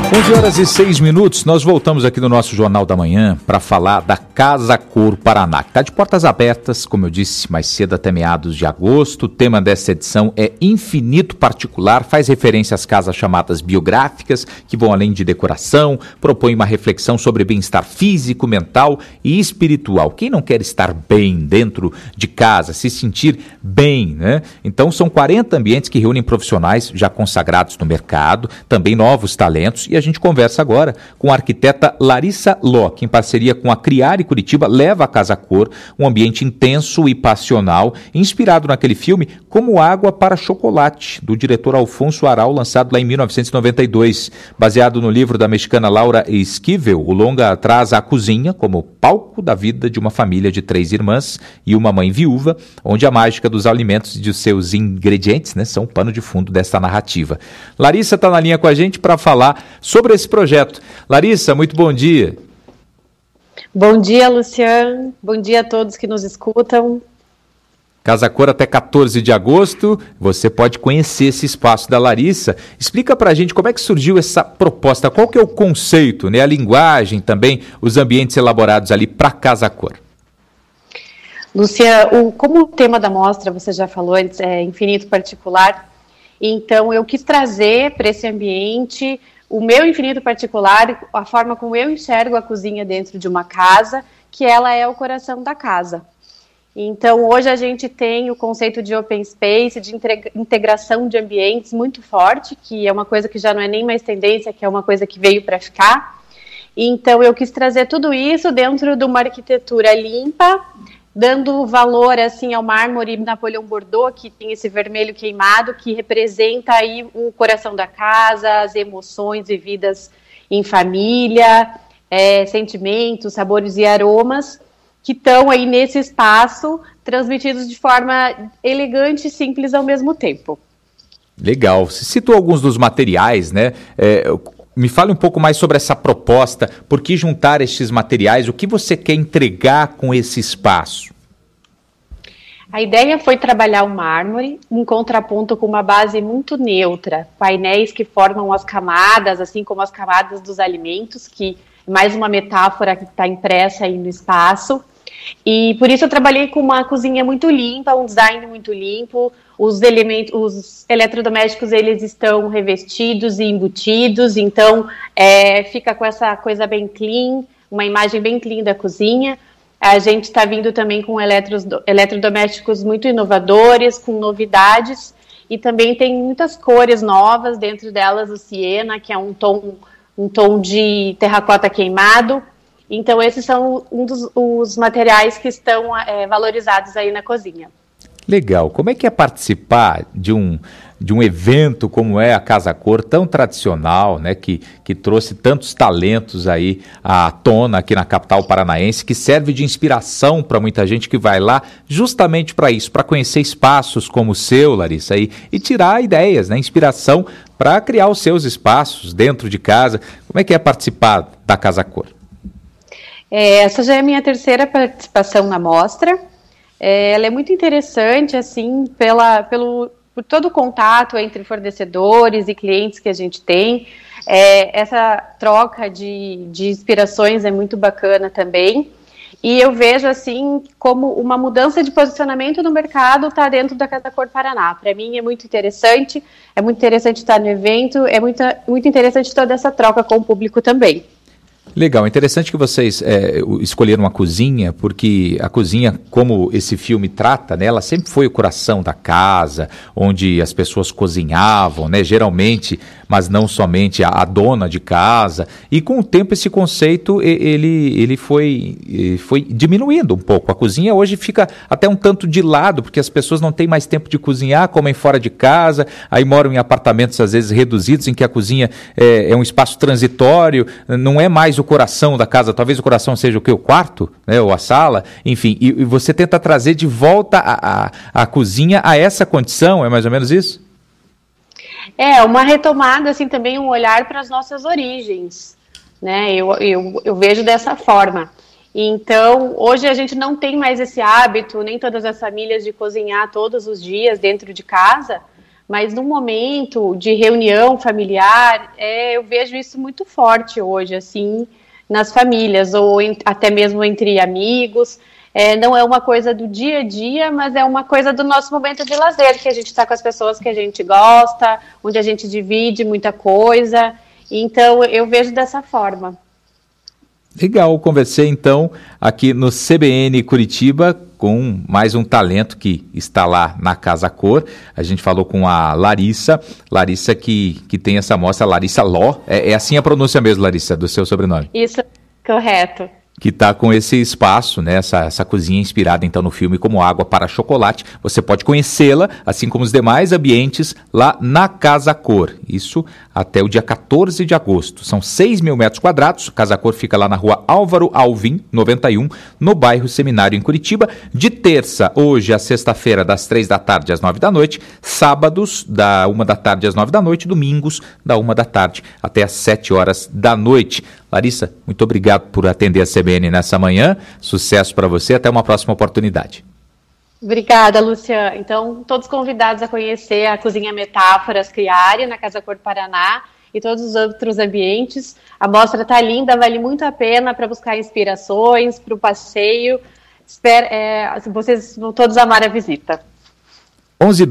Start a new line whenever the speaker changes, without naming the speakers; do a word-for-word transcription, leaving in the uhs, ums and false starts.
onze horas e seis minutos, nós voltamos aqui no nosso Jornal da Manhã para falar da Casa Cor Paraná, que está de portas abertas, como eu disse mais cedo, até meados de agosto. O tema dessa edição é Infinito Particular, faz referência às casas chamadas biográficas, que vão além de decoração, propõe uma reflexão sobre bem-estar físico, mental e espiritual. Quem não quer estar bem dentro de casa, se sentir bem, né? Então são quarenta ambientes que reúnem profissionais já consagrados no mercado, também novos talentos, e a gente conversa agora com a arquiteta Larissa Ló, que em parceria com a Criare Curitiba leva a Casa Cor, um ambiente intenso e passional, inspirado naquele filme Como Água para Chocolate, do diretor Alfonso Arau, lançado lá em mil novecentos e noventa e dois. Baseado no livro da mexicana Laura Esquivel, o longa traz a cozinha como palco da vida de uma família de três irmãs e uma mãe viúva, onde a mágica dos alimentos e de seus ingredientes, né, são o pano de fundo dessa narrativa. Larissa está na linha com a gente para falar sobre esse projeto. Larissa, muito bom dia.
Bom dia, Luciano. Bom dia a todos que nos escutam.
Casa Cor até quatorze de agosto, você pode conhecer esse espaço da Larissa. Explica pra gente como é que surgiu essa proposta, qual que é o conceito, né, a linguagem também, os ambientes elaborados ali para Casa Cor.
Lúcia, o, como o tema da mostra, você já falou antes, é infinito particular, então eu quis trazer para esse ambiente o meu infinito particular, a forma como eu enxergo a cozinha dentro de uma casa, que ela é o coração da casa. Então, hoje a gente tem o conceito de open space, de integração de ambientes muito forte, que é uma coisa que já não é nem mais tendência, que é uma coisa que veio para ficar. Então, eu quis trazer tudo isso dentro de uma arquitetura limpa, dando valor assim ao mármore Napoleão Bordeaux, que tem esse vermelho queimado, que representa aí o coração da casa, as emoções vividas em família, é, sentimentos, sabores e aromas, que estão aí nesse espaço, transmitidos de forma elegante e simples ao mesmo tempo.
Legal. Você citou alguns dos materiais, né? É, me fale um pouco mais sobre essa proposta, por que juntar estes materiais, o que você quer entregar com esse espaço?
A ideia foi trabalhar o mármore em contraponto com uma base muito neutra, painéis que formam as camadas, assim como as camadas dos alimentos, que é mais uma metáfora que está impressa aí no espaço. E por isso eu trabalhei com uma cozinha muito limpa, um design muito limpo, os elementos, os eletrodomésticos, eles estão revestidos e embutidos, então é, fica com essa coisa bem clean, uma imagem bem clean da cozinha. A gente está vindo também com eletros, eletrodomésticos muito inovadores, com novidades, e também tem muitas cores novas, dentro delas o siena, que é um tom, um tom de terracota queimado. Então, esses são um dos os materiais que estão é, valorizados aí na cozinha.
Legal. Como é que é participar de um, de um evento como é a Casa Cor, tão tradicional, né, que, que trouxe tantos talentos aí à tona aqui na capital paranaense, que serve de inspiração para muita gente que vai lá justamente para isso, para conhecer espaços como o seu, Larissa, aí, e tirar ideias, né, inspiração para criar os seus espaços dentro de casa. Como é que é participar da Casa Cor?
É, essa já é a minha terceira participação na mostra. É, ela é muito interessante, assim, pela, pelo, por todo o contato entre fornecedores e clientes que a gente tem. É, essa troca de, de inspirações é muito bacana também. E eu vejo, assim, como uma mudança de posicionamento no mercado está dentro da Casa Cor Paraná. Para mim é muito interessante, é muito interessante estar no evento, é muito, muito interessante toda essa troca com o público também.
Legal, interessante que vocês é, escolheram a cozinha, porque a cozinha, como esse filme trata, né, ela sempre foi o coração da casa, onde as pessoas cozinhavam, né, geralmente, mas não somente a, a dona de casa, e com o tempo esse conceito ele, ele foi, foi diminuindo um pouco. A cozinha hoje fica até um tanto de lado, porque as pessoas não têm mais tempo de cozinhar, comem fora de casa, aí moram em apartamentos às vezes reduzidos, em que a cozinha é, é um espaço transitório, não é mais o coração da casa, talvez o coração seja o que? O quarto, né? Ou a sala, enfim, e, e você tenta trazer de volta a, a, a cozinha a essa condição, é mais ou menos isso?
É, uma retomada, assim, também um olhar para as nossas origens, né, eu, eu, eu vejo dessa forma. Então, hoje a gente não tem mais esse hábito, nem todas as famílias, de cozinhar todos os dias dentro de casa, Mas no momento de reunião familiar, é, eu vejo isso muito forte hoje, assim, nas famílias, ou em, até mesmo entre amigos. É, não é uma coisa do dia a dia, mas é uma coisa do nosso momento de lazer, que a gente está com as pessoas que a gente gosta, onde a gente divide muita coisa. Então, eu vejo dessa forma.
Legal, conversei então aqui no C B N Curitiba com mais um talento que está lá na Casa Cor. A gente falou com a Larissa, Larissa que, que tem essa mostra, Larissa Ló, é, é assim a pronúncia mesmo, Larissa, do seu sobrenome?
Isso, correto.
Que está com esse espaço, né, essa, essa cozinha inspirada então no filme Como Água para Chocolate. Você pode conhecê-la, assim como os demais ambientes, lá na Casa Cor. Isso até o dia quatorze de agosto. São seis mil metros quadrados. Casa Cor fica lá na rua Álvaro Alvim, noventa e um, no bairro Seminário, em Curitiba. De terça, hoje, a sexta-feira, das três da tarde às nove da noite. Sábados, da uma da tarde às nove da noite. Domingos, da uma da tarde até às sete horas da noite. Larissa, muito obrigado por atender a C B N nessa manhã. Sucesso para você. Até uma próxima oportunidade.
Obrigada, Lúcia. Então, todos convidados a conhecer a Cozinha Metáforas Criare, na Casa Cor Paraná, e todos os outros ambientes. A mostra está linda, vale muito a pena para buscar inspirações, para o passeio. Espero, é, vocês vão todos amar a visita.
onze